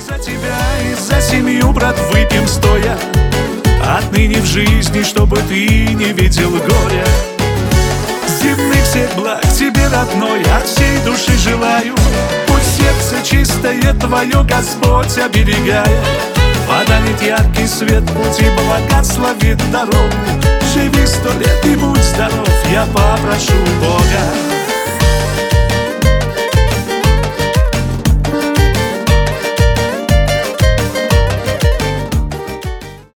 за тебя и за семью, брат, выпьем стоя. Отныне в жизни, чтобы ты не видел горя. Земных всех благ тебе, родной, от всей души желаю. Пусть сердце чистое твое Господь оберегает, подарит яркий свет пути, благословит дорогу. Живи 100 лет и будь здоров, я попрошу Бога.